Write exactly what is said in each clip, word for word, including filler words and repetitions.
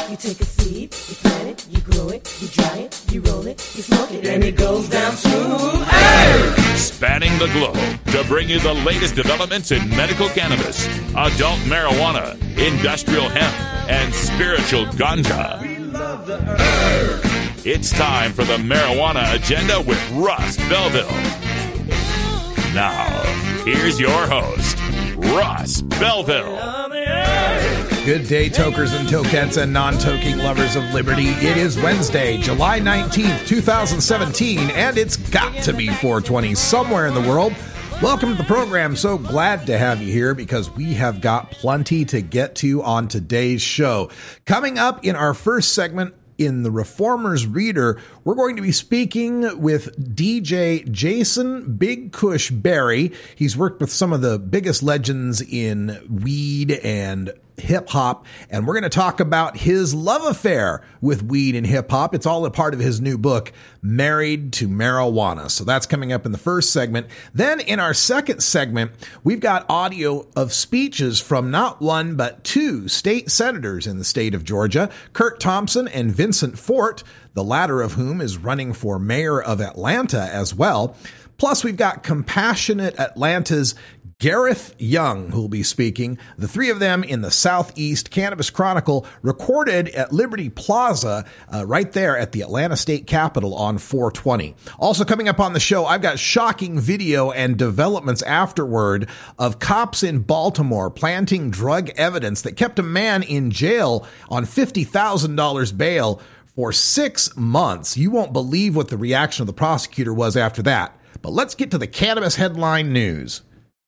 You take a seed, you plant it, you grow it, you dry it, you roll it, you smoke it, and it goes down smooth. Hey! Spanning the globe to bring you the latest developments in medical cannabis, adult marijuana, industrial hemp, and spiritual ganja. We love the herb. It's time for the Marijuana Agenda with Russ Belville. Now, here's your host, Russ Belville. Good day, tokers and tokettes and non-toking lovers of liberty. It is Wednesday, July nineteenth, twenty seventeen, and it's got to be four twenty somewhere in the world. Welcome to the program. So glad to have you here because we have got plenty to get to on today's show. Coming up in our first segment, in the Reformer's Reader, we're going to be speaking with D J Jason Big Kush Berry. He's worked with some of the biggest legends in weed and hip hop, and we're going to talk about his love affair with weed and hip hop. It's all a part of his new book, Married to Marijuana. So that's coming up in the first segment. Then in our second segment, we've got audio of speeches from not one, but two state senators in the state of Georgia, Curt Thompson and Vincent Fort, the latter of whom is running for mayor of Atlanta as well. Plus, we've got Compassionate Atlanta's Gareth Young, who will be speaking. The three of them in the Southeast Cannabis Chronicle, recorded at Liberty Plaza, uh, right there at the Atlanta State Capitol on four twenty. Also coming up on the show, I've got shocking video and developments afterward of cops in Baltimore planting drug evidence that kept a man in jail on fifty thousand dollars bail for six months. You won't believe what the reaction of the prosecutor was after that. But let's get to the cannabis headline news.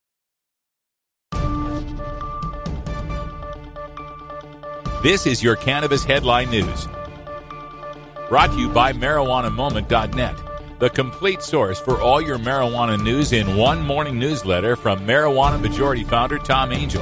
This is your Cannabis Headline News. Brought to you by marijuana moment dot net, the complete source for all your marijuana news in one morning newsletter from Marijuana Majority Founder Tom Angel.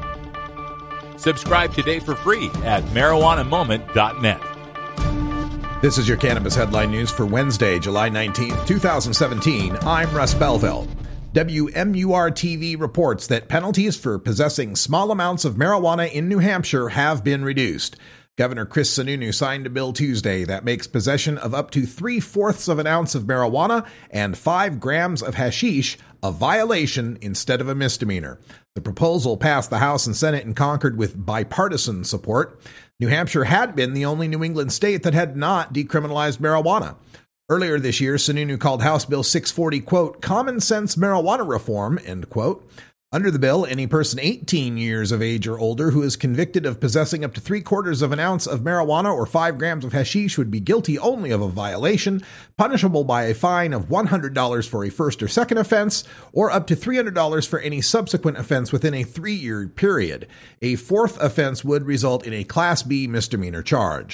Subscribe today for free at marijuana moment dot net. This is your Cannabis Headline News for Wednesday, July nineteenth, twenty seventeen. I'm Russ Belville. W M U R T V reports that penalties for possessing small amounts of marijuana in New Hampshire have been reduced. Governor Chris Sununu signed a bill Tuesday that makes possession of up to three-fourths of an ounce of marijuana and five grams of hashish a violation instead of a misdemeanor. The proposal passed the House and Senate in Concord with bipartisan support. New Hampshire had been the only New England state that had not decriminalized marijuana. Earlier this year, Sununu called House Bill six forty, quote, common sense marijuana reform, end quote. Under the bill, any person eighteen years of age or older who is convicted of possessing up to three quarters of an ounce of marijuana or five grams of hashish would be guilty only of a violation, punishable by a fine of one hundred dollars for a first or second offense, or up to three hundred dollars for any subsequent offense within a three-year period. A fourth offense would result in a Class B misdemeanor charge.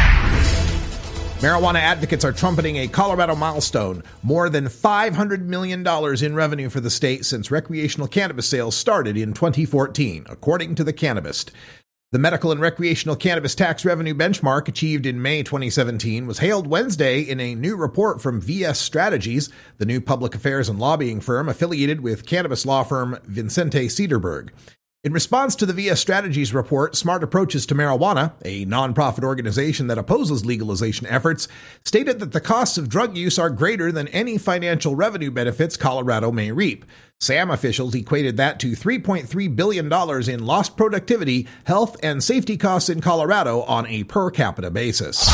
Marijuana advocates are trumpeting a Colorado milestone, more than five hundred million dollars in revenue for the state since recreational cannabis sales started in twenty fourteen, according to The Cannabist. The medical and recreational cannabis tax revenue benchmark achieved in May twenty seventeen was hailed Wednesday in a new report from V S Strategies, the new public affairs and lobbying firm affiliated with cannabis law firm Vincente Sederberg. In response to the V S Strategies report, Smart Approaches to Marijuana, a nonprofit organization that opposes legalization efforts, stated that the costs of drug use are greater than any financial revenue benefits Colorado may reap. SAM officials equated that to three point three billion dollars in lost productivity, health, and safety costs in Colorado on a per capita basis.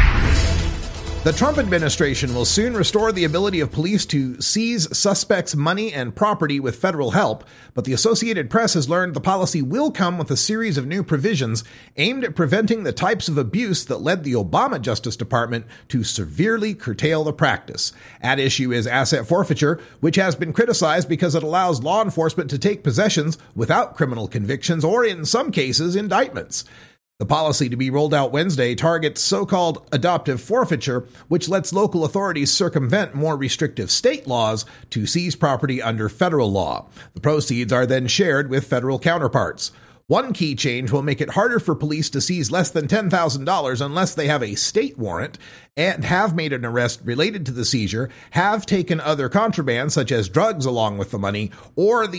The Trump administration will soon restore the ability of police to seize suspects' money and property with federal help, but the Associated Press has learned the policy will come with a series of new provisions aimed at preventing the types of abuse that led the Obama Justice Department to severely curtail the practice. At issue is asset forfeiture, which has been criticized because it allows law enforcement to take possessions without criminal convictions or, in some cases, indictments. The policy to be rolled out Wednesday targets so-called adoptive forfeiture, which lets local authorities circumvent more restrictive state laws to seize property under federal law. The proceeds are then shared with federal counterparts. One key change will make it harder for police to seize less than ten thousand dollars unless they have a state warrant and have made an arrest related to the seizure, have taken other contraband such as drugs along with the money, or the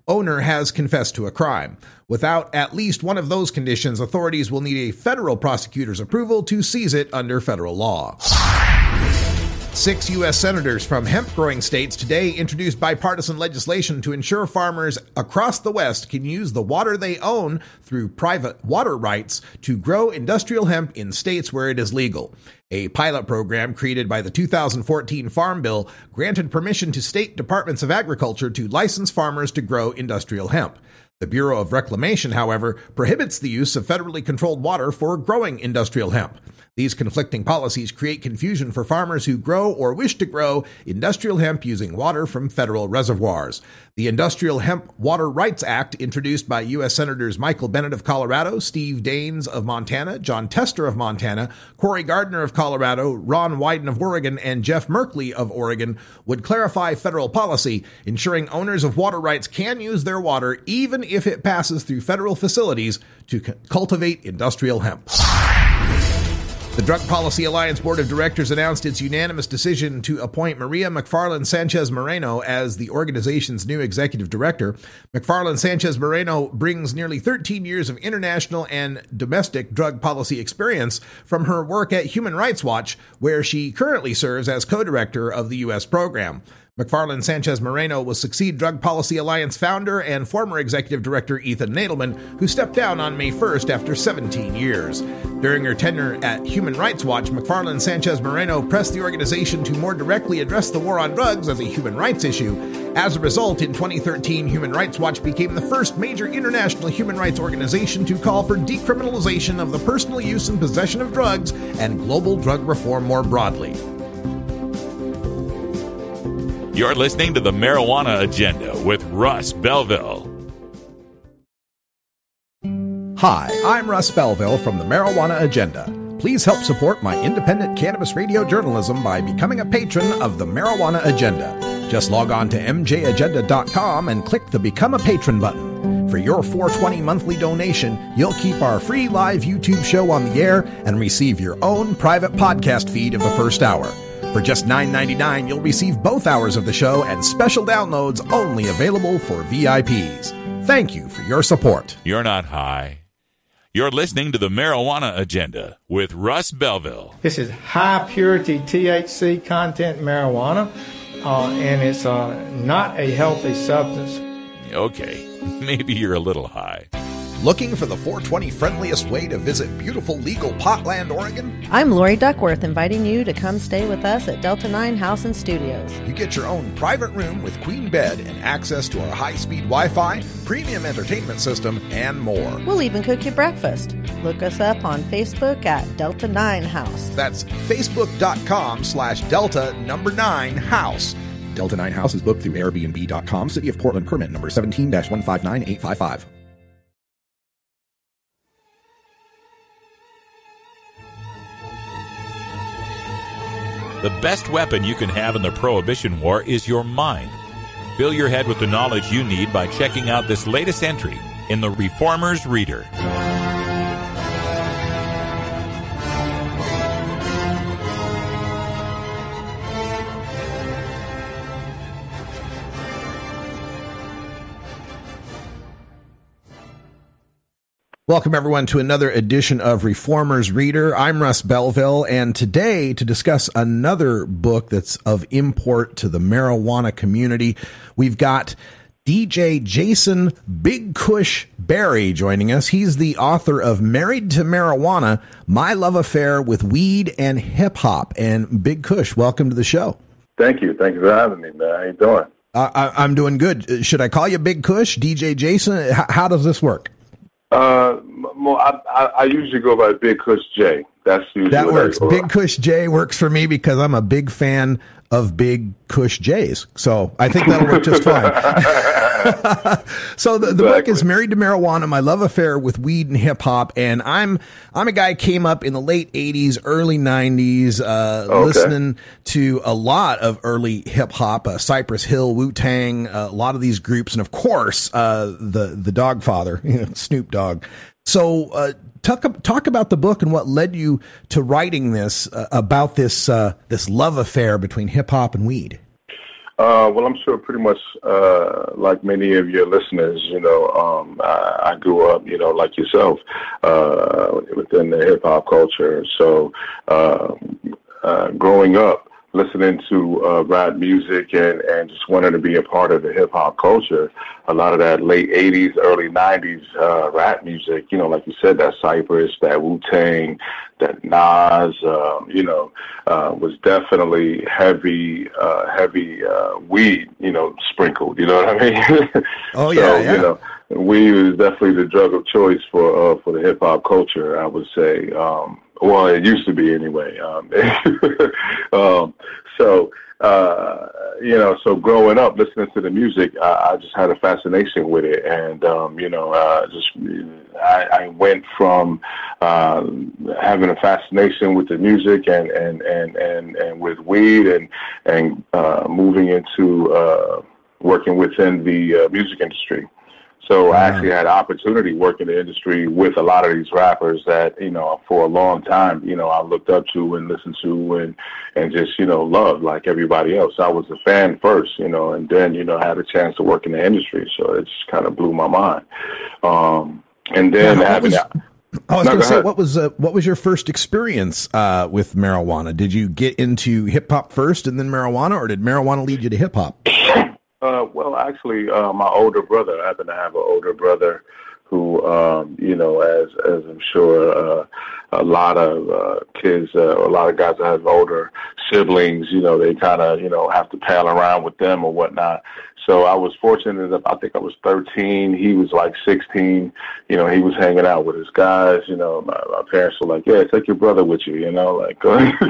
owner has confessed to a crime. Without at least one of those conditions, authorities will need a federal prosecutor's approval to seize it under federal law. Six U S senators from hemp-growing states today introduced bipartisan legislation to ensure farmers across the West can use the water they own through private water rights to grow industrial hemp in states where it is legal. A pilot program created by the two thousand fourteen Farm Bill granted permission to state departments of agriculture to license farmers to grow industrial hemp. The Bureau of Reclamation, however, prohibits the use of federally controlled water for growing industrial hemp. These conflicting policies create confusion for farmers who grow or wish to grow industrial hemp using water from federal reservoirs. The Industrial Hemp Water Rights Act, introduced by U S Senators Michael Bennet of Colorado, Steve Daines of Montana, John Tester of Montana, Cory Gardner of Colorado, Ron Wyden of Oregon, and Jeff Merkley of Oregon, would clarify federal policy, ensuring owners of water rights can use their water even if it passes through federal facilities to c- cultivate industrial hemp. The Drug Policy Alliance Board of Directors announced its unanimous decision to appoint Maria McFarland Sanchez Moreno as the organization's new executive director. McFarland Sanchez Moreno brings nearly thirteen years of international and domestic drug policy experience from her work at Human Rights Watch, where she currently serves as co-director of the U S program. McFarland Sanchez Moreno will succeed Drug Policy Alliance founder and former executive director Ethan Nadelman, who stepped down on May first after seventeen years. During her tenure at Human Rights Watch, McFarland Sanchez Moreno pressed the organization to more directly address the war on drugs as a human rights issue. As a result, in twenty thirteen, Human Rights Watch became the first major international human rights organization to call for decriminalization of the personal use and possession of drugs and global drug reform more broadly. You're listening to the Marijuana Agenda with Russ Belville. Hi, I'm Russ Belville from the Marijuana Agenda. Please help support my independent cannabis radio journalism by becoming a patron of the Marijuana Agenda. Just log on to m j agenda dot com and click the Become a Patron button. For your four dollars and twenty cents monthly donation, you'll keep our free live YouTube show on the air and receive your own private podcast feed of the first hour. For just nine dollars and ninety-nine cents, you'll receive both hours of the show and special downloads only available for V I Ps. Thank you for your support. You're not high. You're listening to the Marijuana Agenda with Russ Belville. This is high-purity T H C content marijuana, uh, and it's uh, not a healthy substance. Okay, maybe you're a little high. Looking for the four twenty friendliest way to visit beautiful legal Potland, Oregon? I'm Lori Duckworth, inviting you to come stay with us at Delta nine House and Studios. You get your own private room with queen bed and access to our high-speed Wi-Fi, premium entertainment system, and more. We'll even cook you breakfast. Look us up on Facebook at Delta nine House. That's facebook.com slash Delta number nine House. Delta nine House is booked through Airbnb dot com, City of Portland permit number seventeen dash one five nine eight five five. The best weapon you can have in the Prohibition War is your mind. Fill your head with the knowledge you need by checking out this latest entry in the Reformer's Reader. Welcome, everyone, to another edition of Reformer's Reader. I'm Russ Belville, and today, to discuss another book that's of import to the marijuana community, we've got D J Jason Big Kush Berry joining us. He's the author of Married to Marijuana, My Love Affair with Weed and Hip Hop. And Big Kush, welcome to the show. Thank you. Thank you for having me, man. How you doing? Uh, I, I'm doing good. Should I call you Big Kush, D J Jason? H- how does this work? Uh, more, I, I, I usually go by Big Kush J. That's usually that what works. I go Big by. Kush J works for me because I'm a big fan of Big Kush J's. So I think that'll work just fine. So the, the exactly. book is Married to Marijuana, My Love Affair with Weed and Hip Hop. And I'm I'm a guy who came up in the late eighties, early nineties, uh, okay. listening to a lot of early hip hop, uh, Cypress Hill, Wu-Tang, uh, a lot of these groups. And of course, uh, the, the Dogfather, you know, Snoop Dogg. So uh, talk talk about the book and what led you to writing this uh, about this uh, this love affair between hip hop and weed. Uh, well, I'm sure pretty much uh, like many of your listeners, you know, um, I, I grew up, you know, like yourself, uh, within the hip hop culture. So uh, uh, growing up, listening to uh, rap music and, and just wanting to be a part of the hip hop culture, a lot of that late eighties, early nineties uh, rap music, you know, like you said, that Cypress, that Wu-Tang, that Nas, um, you know, uh, was definitely heavy, uh, heavy uh, weed, you know, sprinkled, you know what I mean? Oh, so, yeah, yeah. You know, weed is definitely the drug of choice for, uh, for the hip hop culture, I would say. Um, Well, it used to be anyway. Um, um, so, uh, you know, so growing up, listening to the music, I, I just had a fascination with it. And, um, you know, uh, just I, I went from uh, having a fascination with the music and, and, and, and, and with weed and, and uh, moving into uh, working within the uh, music industry. So I actually had an opportunity working in the industry with a lot of these rappers that, you know, for a long time, you know, I looked up to and listened to and, and just, you know, loved like everybody else. I was a fan first, you know, and then, you know, had a chance to work in the industry. So it just kind of blew my mind. Um, and then now, having was, I was no, going to go say, ahead. what was uh, what was your first experience uh, with marijuana? Did you get into hip hop first and then marijuana, or did marijuana lead you to hip hop? Uh, well, actually, uh, my older brother, I happen to have an older brother who, um, you know, as as I'm sure uh, a lot of uh, kids, uh, a lot of guys that have older siblings, you know, they kind of, you know, have to pal around with them or whatnot. So I was fortunate enough, I think I was thirteen, he was like sixteen, you know, he was hanging out with his guys, you know, my, my parents were like, yeah, take your brother with you, you know, like,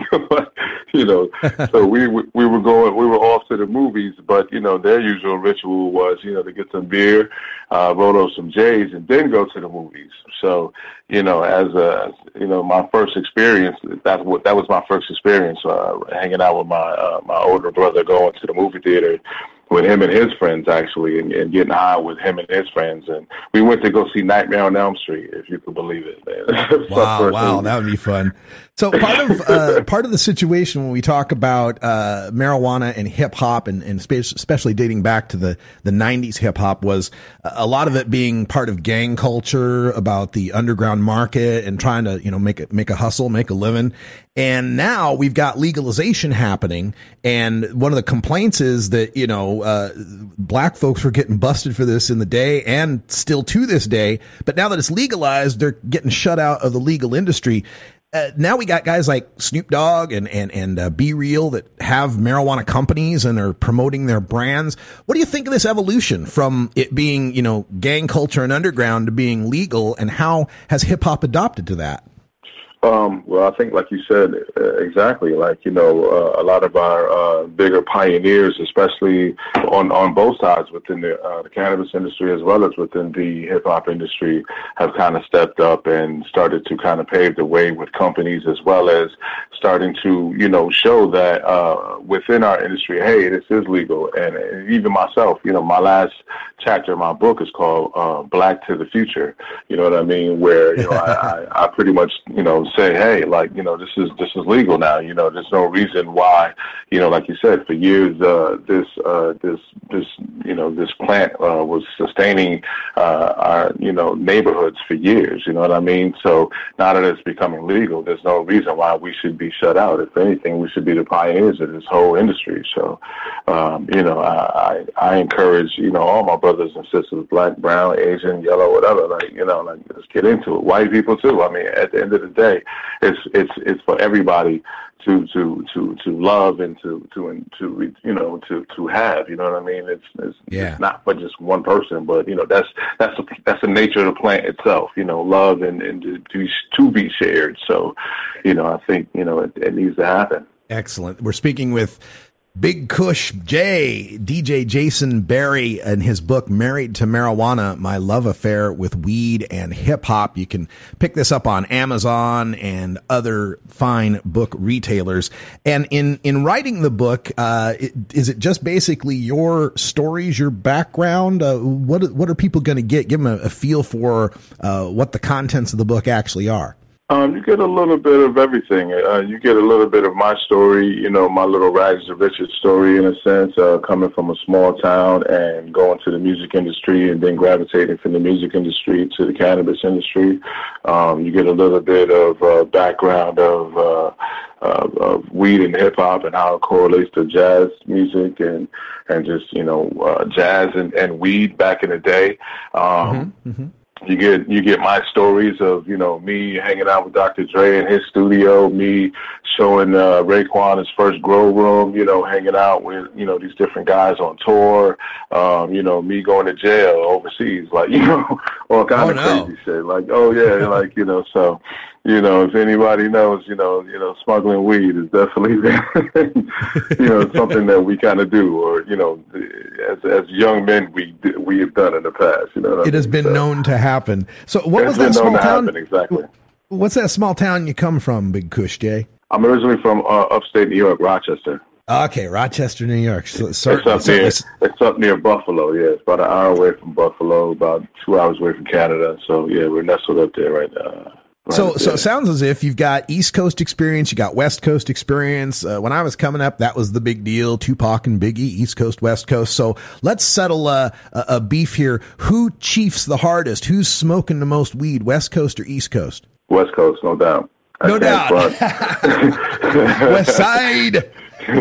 you know, so we we were going, we were off to the movies, but, you know, their usual ritual was, you know, to get some beer, uh, roll up some J's and then go to the movies. So, you know, as a, you know, my first experience, that's what, that was my first experience, uh, hanging out with my, uh, my older brother, going to the movie theater with him and his friends, actually, and, and getting high with him and his friends. And we went to go see Nightmare on Elm Street, if you could believe it, man. Wow, wow, that would be fun. So part of uh, part of the situation when we talk about uh, marijuana and hip hop, and, and especially dating back to the, the nineties hip hop, was a lot of it being part of gang culture, about the underground market and trying to, you know, make it, make a hustle, make a living. And now we've got legalization happening. And one of the complaints is that, you know, uh, black folks were getting busted for this in the day and still to this day. But now that it's legalized, they're getting shut out of the legal industry. Uh, now we got guys like Snoop Dogg and, and, and uh, Be Real that have marijuana companies and are promoting their brands. What do you think of this evolution from it being, you know, gang culture and underground to being legal, and how has hip hop adopted to that? Um, well, I think, like you said, uh, exactly. Like, you know, uh, a lot of our uh, bigger pioneers, especially on, on both sides within the, uh, the cannabis industry as well as within the hip hop industry, have kind of stepped up and started to kind of pave the way with companies, as well as starting to, you know, show that uh, within our industry, hey, this is legal. And, and even myself, you know, my last chapter of my book is called uh, Black to the Future. You know what I mean? Where, you know, I, I, I pretty much, you know, say, hey, like, you know, this is this is legal now. You know, there's no reason why, you know, like you said, for years, uh, this uh, this this you know this plant uh, was sustaining uh, our you know neighborhoods for years. You know what I mean? So now that it's becoming legal, there's no reason why we should be shut out. If anything, we should be the pioneers of this whole industry. So, um, you know, I, I I encourage you know all my brothers and sisters, black, brown, Asian, yellow, whatever. Like, you know, like, let's get into it. White people too. I mean, at the end of the day, It's it's it's for everybody to to to to love and to to to you know to to have. You know what I mean? It's it's, yeah. it's not for just one person, but you know that's that's a, that's the nature of the plant itself. You know, love and and to to, to be shared. So, you know, I think you know it, it needs to happen. Excellent. We're speaking with Big Kush J, D J Jason Berry, and his book, Married to Marijuana, My Love Affair with Weed and Hip Hop. You can pick this up on Amazon and other fine book retailers. And in, in writing the book, uh, it, is it just basically your stories, your background? Uh, what, what are people going to get? Give them a, a feel for uh, what the contents of the book actually are. Um, you get a little bit of everything. Uh, you get a little bit of my story, you know, my little rags to riches story in a sense, uh, coming from a small town and going to the music industry and then gravitating from the music industry to the cannabis industry. Um, you get a little bit of uh, background of, uh, of, of weed and hip hop and how it correlates to jazz music and, and just, you know, uh, jazz and, and weed back in the day. Um, mm-hmm, mm-hmm. You get you get my stories of, you know, me hanging out with Doctor Dre in his studio, me showing uh, Raekwon his first grow room, you know, hanging out with, you know, these different guys on tour, um, you know, me going to jail overseas, like, you know, all kind oh, of no. crazy shit. Like, oh, yeah, like, you know, so, you know, if anybody knows, you know, you know, smuggling weed is definitely, you know, something that we kind of do, or, you know, as as young men, we we have done in the past. You know, what it I has mean? been so, known to happen. So, what was that known small to town? Happen, exactly. What's that small town you come from, Big Kush Jay? I'm originally from uh, upstate New York, Rochester. Okay, Rochester, New York. So, it's up near it's up near Buffalo. Yeah, it's about an hour away from Buffalo, about two hours away from Canada. So yeah, we're nestled up there right now. Right so, there. so it sounds as if you've got East Coast experience, you got West Coast experience. Uh, when I was coming up, that was the big deal. Tupac and Biggie, East Coast, West Coast. So let's settle uh, a, a beef here. Who chiefs the hardest? Who's smoking the most weed, West Coast or East Coast? West Coast, no doubt. I no doubt. West Side.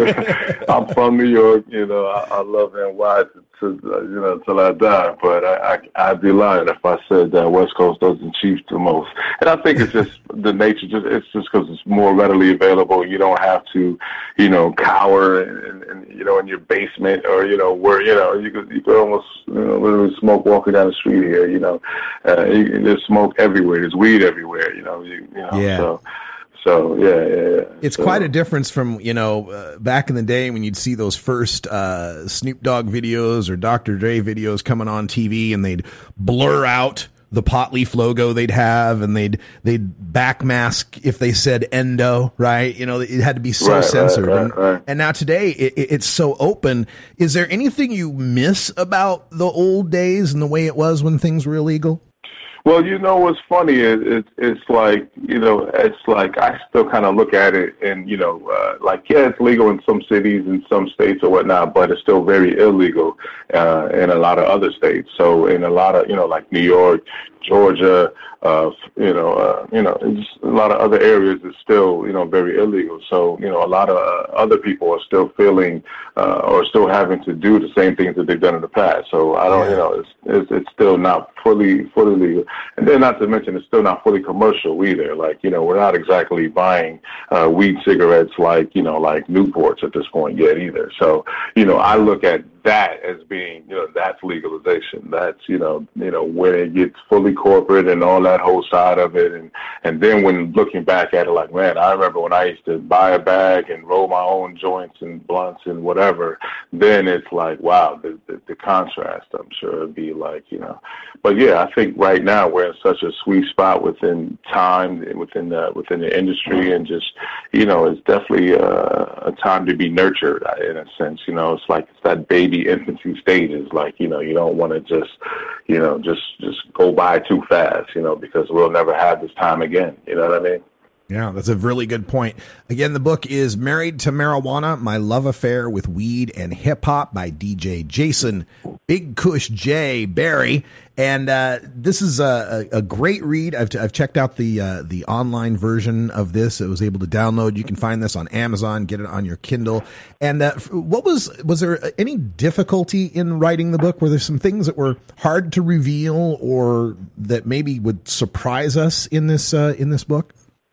I'm from New York, you know. I, I love N Y to, to uh, you know, till I die. But I, I, I'd be lying if I said that West Coast doesn't chief the most. And I think it's just the nature. Just it's just because it's more readily available. You don't have to, you know, cower and, and you know in your basement or you know where you know you could you could almost you know literally smoke walking down the street here. You know, uh, you, there's smoke everywhere. There's weed everywhere. You know, you, you know. Yeah. So, So, yeah, yeah, yeah. It's so. quite a difference from, you know, uh, back in the day when you'd see those first uh, Snoop Dogg videos or Doctor Dre videos coming on T V and they'd blur out the pot leaf logo they'd have and they'd they'd backmask if they said endo, right? You know, it had to be so right, censored. Right, right, and, right. and now today it, it's so open. Is there anything you miss about the old days and the way it was when things were illegal? Well, you know what's funny is it, it's like, you know, it's like I still kind of look at it and, you know, uh, like, yeah, it's legal in some cities and some states or whatnot, but it's still very illegal uh, in a lot of other states. So in a lot of, you know, like New York, Georgia, uh, you know, uh, you know, just a lot of other areas is still, you know, very illegal. So, you know, a lot of uh, other people are still feeling uh, or still having to do the same things that they've done in the past. So I don't, yeah. you know, it's, it's it's still not fully fully legal. And then not to mention it's still not fully commercial either. Like, you know, we're not exactly buying uh, weed cigarettes like, you know, like Newports at this point yet either. So, you know, I look at that as being, you know, that's legalization. That's, you know, you know, when it gets fully corporate and all that whole side of it. And, and then when looking back at it, like, man, I remember when I used to buy a bag and roll my own joints and blunts and whatever, then it's like, wow, the, the, the contrast, I'm sure it'd be like, you know, but yeah, I think right now we're in such a sweet spot within time, within the, within the industry and just, you know, it's definitely a, a time to be nurtured in a sense, you know, it's like, it's that baby infancy stages, like, you know, you don't want to just, you know, just, just go by too fast, you know, because we'll never have this time again. You know what I mean? Yeah, that's a really good point. Again, the book is Married to Marijuana, My Love Affair with Weed and Hip Hop by D J Jason Big Kush J Berry. And uh, this is a, a great read. I've, I've checked out the uh, the online version of this. I was able to download. You can find this on Amazon, get it on your Kindle. And uh, what was was there any difficulty in writing the book? Were there some things that were hard to reveal or that maybe would surprise us in this uh, in this book?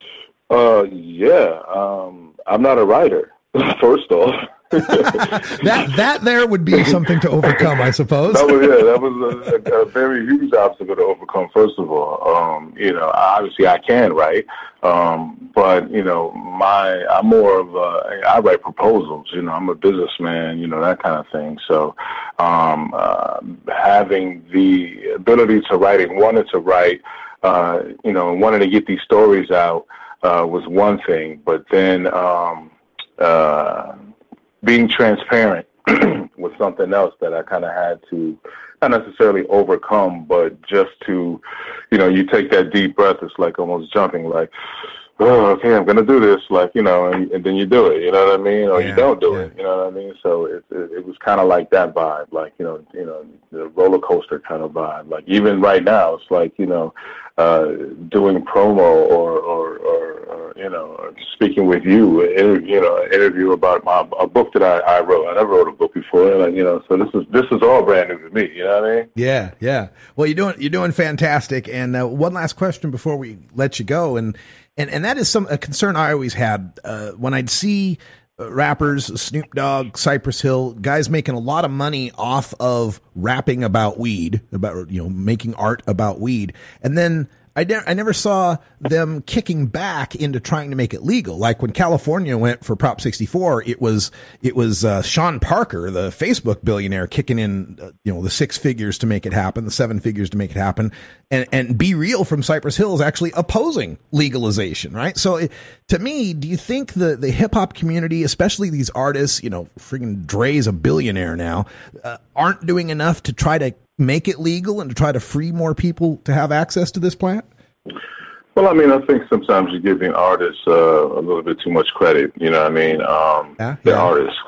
Uh, yeah. Um, I'm not a writer, first off. that that there would be something to overcome, I suppose. That was, yeah, that was a, a, a very huge obstacle to overcome, first of all. Um, you know, obviously I can write, um, but, you know, my, I'm more of a, I write proposals, you know, I'm a businessman, you know, that kind of thing. So um, uh, having the ability to write and wanting to write, uh, you know, and wanting to get these stories out, Uh, was one thing, but then um, uh, being transparent was something else that I kind of had to not necessarily overcome, but just to, you know, you take that deep breath. It's like almost jumping, like, oh, okay, I'm going to do this, like, you know, and, and then you do it, you know what I mean? Or yeah, you don't do yeah. it, you know what I mean? So it, it, it was kind of like that vibe, like, you know, you know, the roller coaster kind of vibe. Like, even right now, it's like, you know, uh, doing promo or, or, or, or you know, or speaking with you, you know, an interview about my, a book that I, I wrote. I never wrote a book before, and, you know, so this is, this is all brand new to me, you know what I mean? Yeah, yeah. Well, you're doing, you're doing fantastic. And uh, one last question before we let you go, and And and that is some a concern I always had uh, when I'd see uh, rappers, Snoop Dogg, Cypress Hill, guys making a lot of money off of rapping about weed, about, you know, making art about weed, and then I, ne- I never saw them kicking back into trying to make it legal. Like when California went for Prop sixty-four, it was it was uh, Sean Parker, the Facebook billionaire, kicking in uh, you know the six figures to make it happen, the seven figures to make it happen, and and Be Real from Cypress Hill is actually opposing legalization, right? So it, to me, do you think the the hip hop community, especially these artists, you know, freaking Dre's a billionaire now, uh, aren't doing enough to try to make it legal and to try to free more people to have access to this plant? Well, I mean, I think sometimes you're giving artists uh, a little bit too much credit. You know what I mean? Um, yeah, they're yeah. artists.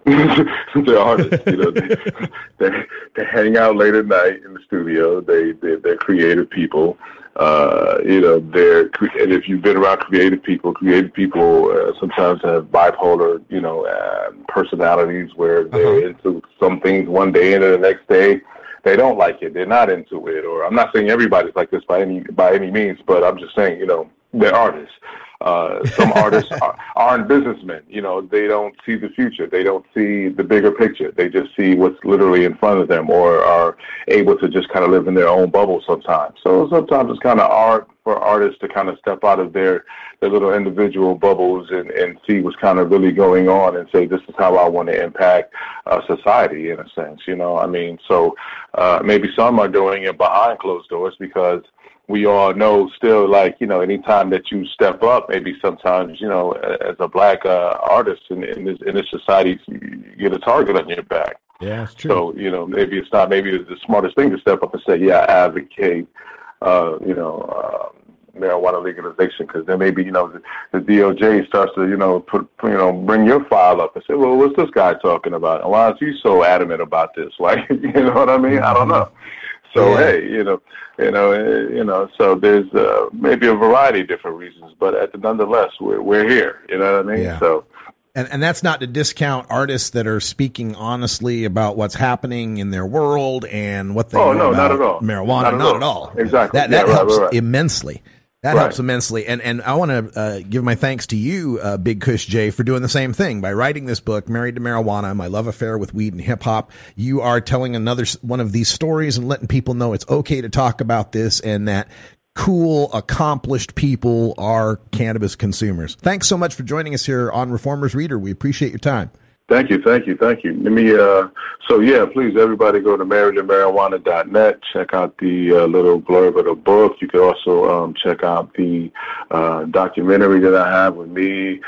they're artists. You know, they, they they hang out late at night in the studio. They they they're creative people. Uh, you know, they're and if you've been around creative people, creative people uh, sometimes have bipolar, you know, uh, personalities where they're uh-huh. into some things one day and then the next day they don't like it. They're not into it. Or I'm not saying everybody's like this by any by any means, but I'm just saying, you know, they're artists. Uh, some artists are, aren't businessmen. You know, they don't see the future. They don't see the bigger picture. They just see what's literally in front of them, or are able to just kind of live in their own bubble sometimes. So sometimes it's kind of art for artists to kind of step out of their, their little individual bubbles and, and see what's kind of really going on and say, this is how I want to impact uh, society in a sense. You know, I mean, so uh, maybe some are doing it behind closed doors because we all know still, like, you know, anytime that you step up, maybe sometimes, you know, as a black uh, artist in, in, this, in this society, you get a target on your back. Yeah, it's true. So, you know, maybe it's not, maybe it's the smartest thing to step up and say, yeah, I advocate, uh, you know, uh, marijuana legalization, because then maybe, you know, the, the D O J starts to, you know, put, you know, bring your file up and say, well, what's this guy talking about? And why is he so adamant about this? Like, you know what I mean? I don't know. So, yeah. hey, you know, you know, uh, you know, so there's uh, maybe a variety of different reasons, but at the, nonetheless, we're we're here. You know what I mean? Yeah. So, and and that's not to discount artists that are speaking honestly about what's happening in their world and what they oh, know no, about not at all. marijuana. Not at, not all. at all. Exactly. That that yeah, helps right, right. immensely. That right. helps immensely. And and I want to uh, give my thanks to you, uh, Big Kush J, for doing the same thing by writing this book, Married to Marijuana, My Love Affair with Weed and Hip Hop. You are telling another one of these stories and letting people know it's okay to talk about this and that cool, accomplished people are cannabis consumers. Thanks so much for joining us here on Reformers Reader. We appreciate your time. Thank you, thank you, thank you. Let me, uh, so yeah, please, everybody go to married to marijuana dot net. Check out the uh, little blurb of the book. You can also um, check out the uh, documentary that I have with me,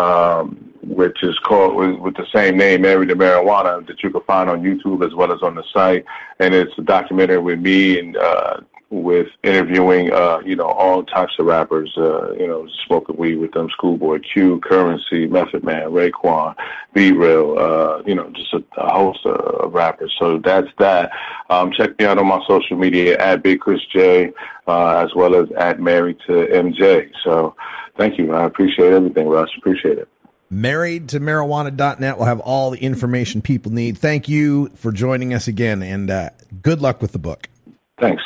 um, which is called, with, with the same name, Married to Marijuana, that you can find on YouTube as well as on the site. And it's a documentary with me and uh, with interviewing, uh, you know, all types of rappers, uh, you know, smoking weed with them, Schoolboy Q, Currency, Method Man, Raekwon, Be Real, uh, you know, just a, a host of rappers. So that's that. Um, check me out on my social media at Big Kush J, uh, as well as at Married to M J. So thank you. I appreciate everything, Russ. Appreciate it. married to marijuana dot net will have all the information people need. Thank you for joining us again, and uh, good luck with the book. Thanks.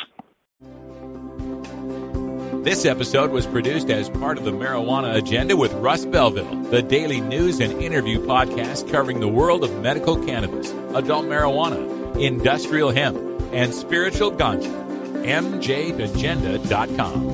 This episode was produced as part of the Marijuana Agenda with Russ Belville, the daily news and interview podcast covering the world of medical cannabis, adult marijuana, industrial hemp, and spiritual ganja. M J agenda dot com.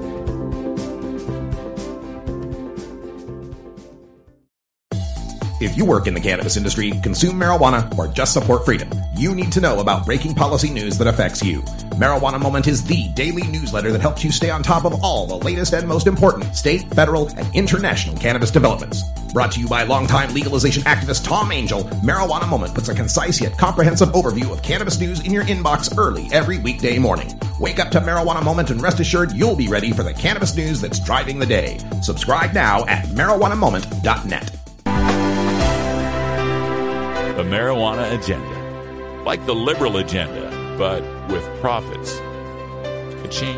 If If you work in the cannabis industry, consume marijuana, or just support freedom, you need to know about breaking policy news that affects you. Marijuana Moment is the daily newsletter that helps you stay on top of all the latest and most important state, federal, and international cannabis developments. Brought to you by longtime legalization activist Tom Angel, Marijuana Moment puts a concise yet comprehensive overview of cannabis news in your inbox early every weekday morning. Wake up to Marijuana Moment and rest assured you'll be ready for the cannabis news that's driving the day. Subscribe now at marijuana moment dot net. The marijuana agenda. Like the liberal agenda, but with profits. Ka-ching.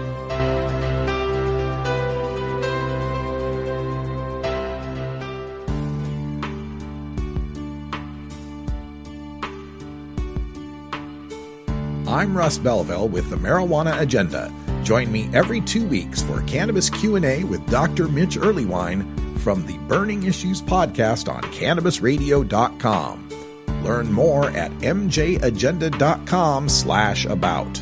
I'm Russ Belville with the Marijuana Agenda. Join me every two weeks for Cannabis Q and A with Doctor Mitch Earlywine from the Burning Issues podcast on cannabis radio dot com. Learn more at m j agenda dot com slash about.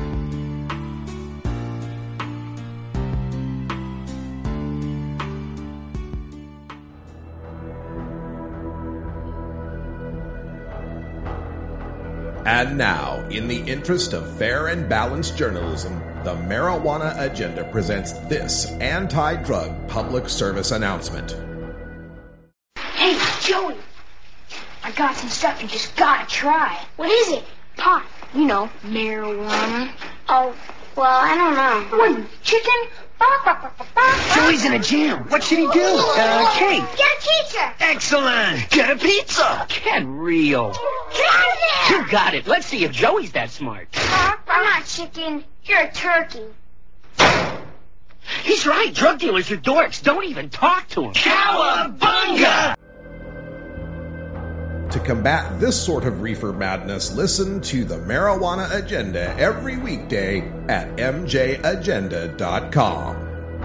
And now, in the interest of fair and balanced journalism, the Marijuana Agenda presents this anti-drug public service announcement. Hey, Joey! I got some stuff you just gotta try. What is it? Pot. You know, marijuana. Oh, well, I don't know. What, chicken? Joey's in a jam. What should he do? Uh, cake. Get a pizza. Excellent. Get a pizza. Get real. Get out of there. You got it. Let's see if Joey's that smart. Uh, I'm not chicken. You're a turkey. He's right. Drug dealers are dorks. Don't even talk to them. Cowabunga! To combat this sort of reefer madness, listen to the Marijuana Agenda every weekday at m j agenda dot com.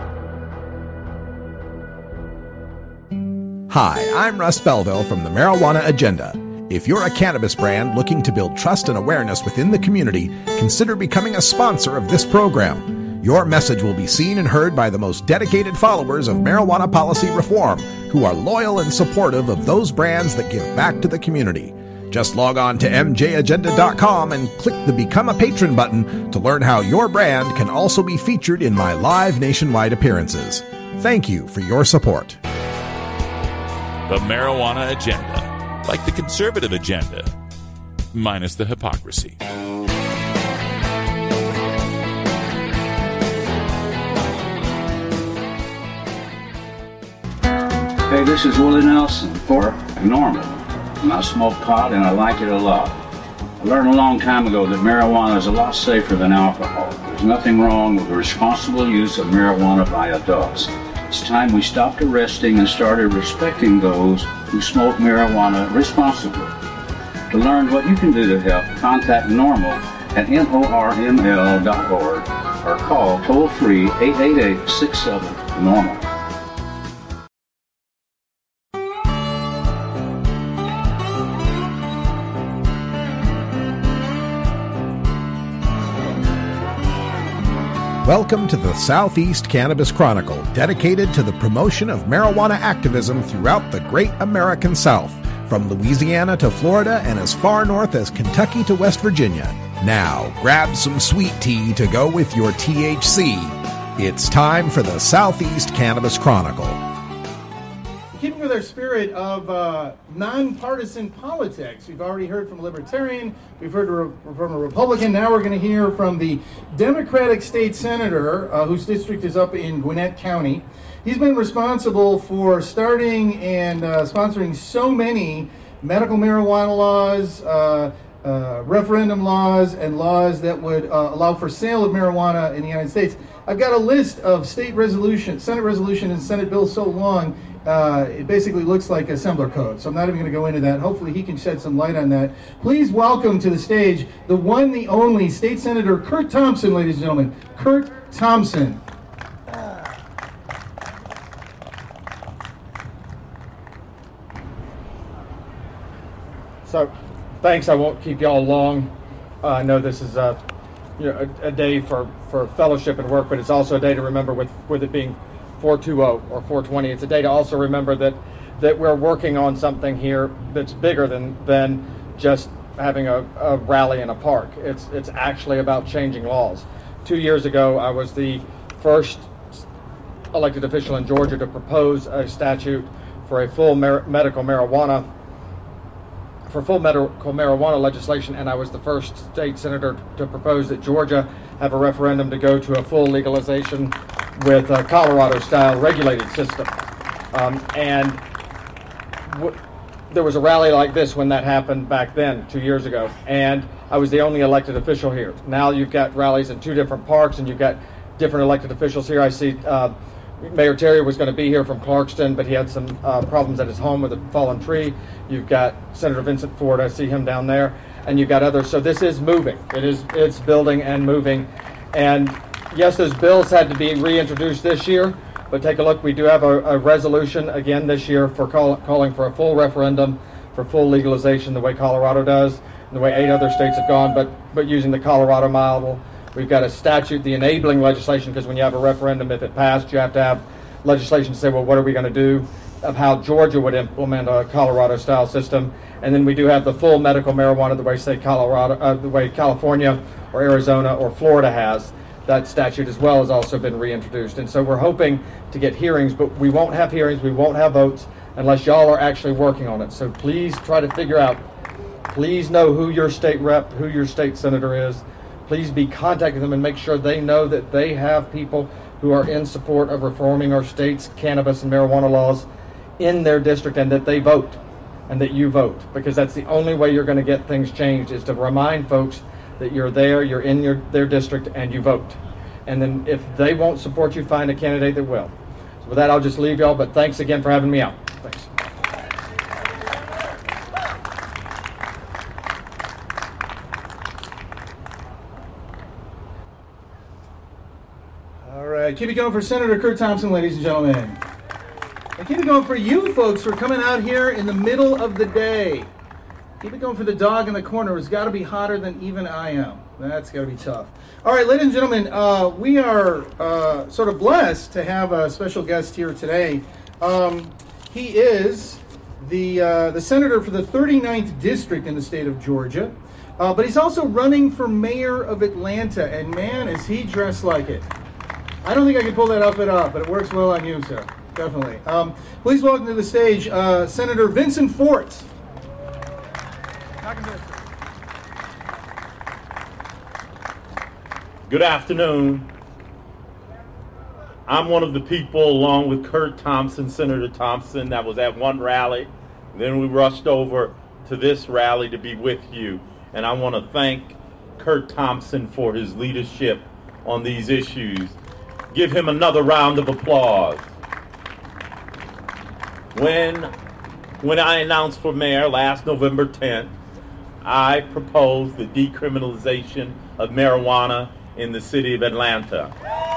Hi, I'm Russ Belville from the Marijuana Agenda. If you're a cannabis brand looking to build trust and awareness within the community, consider becoming a sponsor of this program. Your message will be seen and heard by the most dedicated followers of marijuana policy reform, who are loyal and supportive of those brands that give back to the community. Just log on to m j agenda dot com and click the Become a Patron button to learn how your brand can also be featured in my live nationwide appearances. Thank you for your support. The marijuana agenda. Like the conservative agenda. Minus the hypocrisy. Hey, this is Willie Nelson for Normal. And I smoke pot and I like it a lot. I learned a long time ago that marijuana is a lot safer than alcohol. There's nothing wrong with the responsible use of marijuana by adults. It's time we stopped arresting and started respecting those who smoke marijuana responsibly. To learn what you can do to help, contact Normal at norml dot org or call toll-free eight eight eight, six seven, normal. Welcome to the Southeast Cannabis Chronicle, dedicated to the promotion of marijuana activism throughout the great American South, from Louisiana to Florida and as far north as Kentucky to West Virginia. Now, grab some sweet tea to go with your T H C. It's time for the Southeast Cannabis Chronicle. Keeping with our spirit of uh, nonpartisan politics, we've already heard from a Libertarian, we've heard from a Republican, now we're going to hear from the Democratic state senator uh, whose district is up in Gwinnett County. He's been responsible for starting and uh, sponsoring so many medical marijuana laws, uh, uh, referendum laws, and laws that would uh, allow for sale of marijuana in the United States. I've got a list of state resolution, Senate resolution, and Senate bills so long, Uh, it basically looks like Assembler code, so I'm not even going to go into that. Hopefully he can shed some light on that. Please welcome to the stage the one, the only, State Senator Curt Thompson, ladies and gentlemen. Curt Thompson. So, thanks. I won't keep y'all long. Uh, I know this is a, you know, a, a day for, for fellowship and work, but it's also a day to remember with, with it being four twenty or four twenty. It's a day to also remember that that we're working on something here that's bigger than than just having a, a rally in a park. It's it's actually about changing laws. Two years ago, I was the first elected official in Georgia to propose a statute for a full mar- medical marijuana for full medical marijuana legislation, and I was the first state senator to propose that Georgia have a referendum to go to a full legalization with a Colorado-style regulated system. Um, and w- there was a rally like this when that happened back then, two years ago, and I was the only elected official here. Now you've got rallies in two different parks, and you've got different elected officials here. I see uh, Mayor Terry was going to be here from Clarkston, but he had some uh, problems at his home with a fallen tree. You've got Senator Vincent Ford. I see him down there, and you've got others. So this is moving. It is it's building and moving. And yes, those bills had to be reintroduced this year, but take a look. We do have a, a resolution again this year for call, calling for a full referendum for full legalization, the way Colorado does, and the way eight other states have gone, but but using the Colorado model. We've got a statute, the enabling legislation, because when you have a referendum, if it passed, you have to have legislation to say, well, what are we going to do, of how Georgia would implement a Colorado-style system. And then we do have the full medical marijuana, the way, say, Colorado, uh, the way California or Arizona or Florida has. That statute as well has also been reintroduced. And so we're hoping to get hearings, but we won't have hearings, we won't have votes unless y'all are actually working on it. So please try to figure out, please know who your state rep, who your state senator is. Please be contacting them and make sure they know that they have people who are in support of reforming our state's cannabis and marijuana laws in their district, and that they vote and that you vote, because that's the only way you're going to get things changed, is to remind folks that you're there, you're in your their district, and you vote. And then if they won't support you, find a candidate that will. So with that, I'll just leave y'all, but thanks again for having me out. Thanks. All right, keep it going for Senator Kurt Thompson, ladies and gentlemen. And keep it going for you folks for coming out here in the middle of the day. Keep it going for the dog in the corner who's got to be hotter than even I am. That's got to be tough. All right, ladies and gentlemen, uh, we are uh, sort of blessed to have a special guest here today. Um, he is the uh, the senator for the thirty-ninth district in the state of Georgia, uh, but he's also running for mayor of Atlanta, and man, is he dressed like it. I don't think I can pull that outfit off, but it works well on you, sir. Definitely. Um, please welcome to the stage uh, Senator Vincent Fort. Good afternoon. I'm one of the people, along with Kurt Thompson, Senator Thompson, that was at one rally. Then we rushed over to this rally to be with you. And I want to thank Kurt Thompson for his leadership on these issues. Give him another round of applause. When, when I announced for mayor last November tenth, I proposed the decriminalization of marijuana in the city of Atlanta.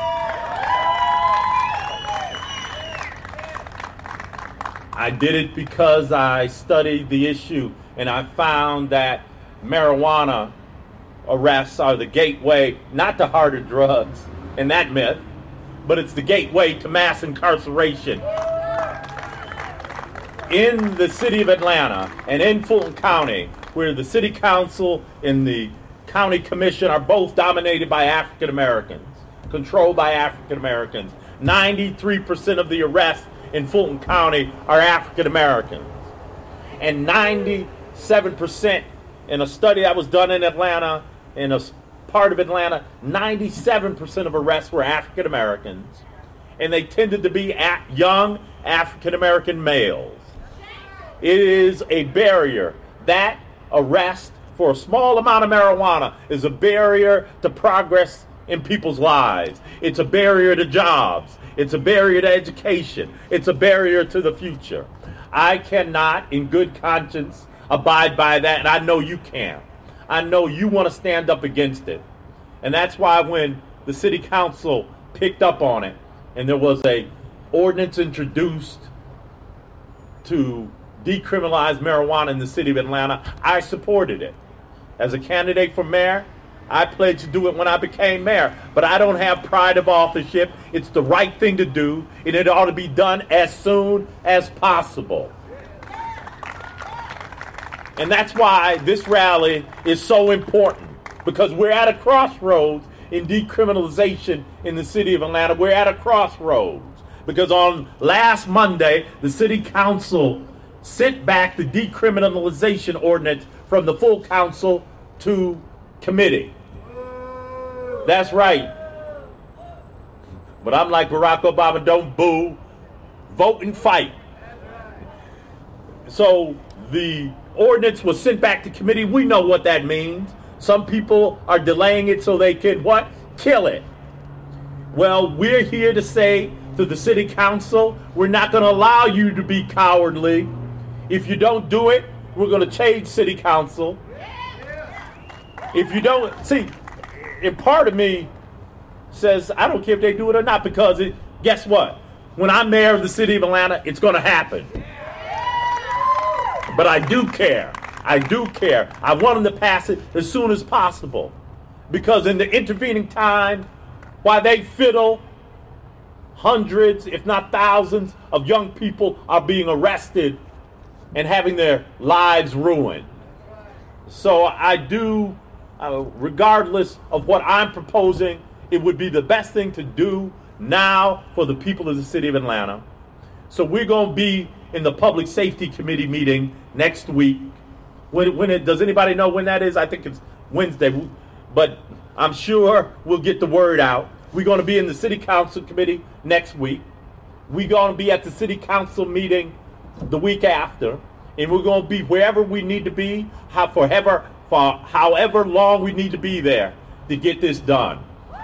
I did it because I studied the issue and I found that marijuana arrests are the gateway, not to harder drugs, and that myth, but it's the gateway to mass incarceration. In the city of Atlanta and in Fulton County, where the city council and the county commission are both dominated by African Americans, controlled by African Americans. ninety-three percent of the arrests in Fulton County are African Americans. And ninety-seven percent, in a study that was done in Atlanta, in a part of Atlanta, ninety-seven percent of arrests were African Americans. And they tended to be at young African American males. It is a barrier. That arrest for a small amount of marijuana is a barrier to progress in people's lives. It's a barrier to jobs. It's a barrier to education. It's a barrier to the future. I cannot, in good conscience, abide by that, and I know you can. I know you want to stand up against it. And that's why when the city council picked up on it, and there was a ordinance introduced to decriminalize marijuana in the city of Atlanta, I supported it. As a candidate for mayor, I pledged to do it when I became mayor. But I don't have pride of authorship. It's the right thing to do, and it ought to be done as soon as possible. And that's why this rally is so important, because we're at a crossroads in decriminalization in the city of Atlanta. We're at a crossroads because on last Monday, the city council sent back the decriminalization ordinance from the full council to committee. That's right. But I'm like Barack Obama, don't boo, vote and fight. So the ordinance was sent back to committee. We know what that means. Some people are delaying it so they can, what? Kill it. Well, we're here to say to the city council, we're not going to allow you to be cowardly. If you don't do it, we're going to change city council. If you don't, see, and part of me says, I don't care if they do it or not, because it, guess what? When I'm mayor of the city of Atlanta, it's going to happen. But I do care. I do care. I want them to pass it as soon as possible. Because in the intervening time, while they fiddle, hundreds, if not thousands, of young people are being arrested and having their lives ruined. So I do, uh, regardless of what I'm proposing, it would be the best thing to do now for the people of the city of Atlanta. So we're going to be in the Public Safety Committee meeting next week. When, when it, does anybody know when that is? I think it's Wednesday, but I'm sure we'll get the word out. We're going to be in the City Council Committee next week. We're going to be at the City Council meeting the week after, and we're going to be wherever we need to be, how, forever, for however long we need to be there to get this done.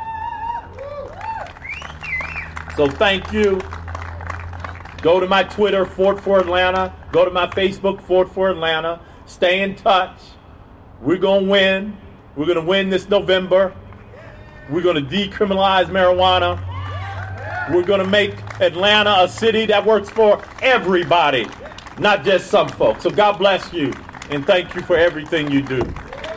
So thank you. Go to my Twitter, Fort for Atlanta. Go to my Facebook, Fort for Atlanta. Stay in touch. We're going to win. We're going to win this November. We're going to decriminalize marijuana. We're going to make Atlanta a city that works for everybody, not just some folks. So God bless you, and thank you for everything you do.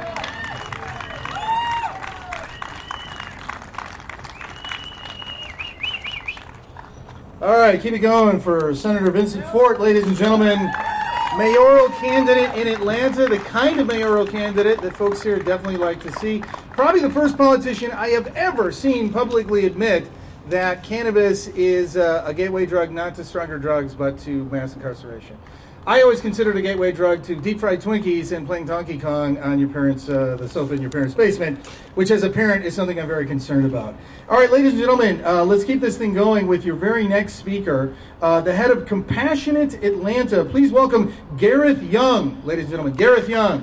All right, keep it going for Senator Vincent Fort, ladies and gentlemen. Mayoral candidate in Atlanta, the kind of mayoral candidate that folks here definitely like to see. Probably the first politician I have ever seen publicly admit that cannabis is uh, a gateway drug not to stronger drugs but to mass incarceration. I always considered a gateway drug to deep fried Twinkies and playing Donkey Kong on your parents' uh, the sofa in your parents' basement, which as a parent is something I'm very concerned about. All right, ladies and gentlemen, uh, let's keep this thing going with your very next speaker, uh, the head of Compassionate Atlanta. Please welcome Gareth Young, ladies and gentlemen, Gareth Young.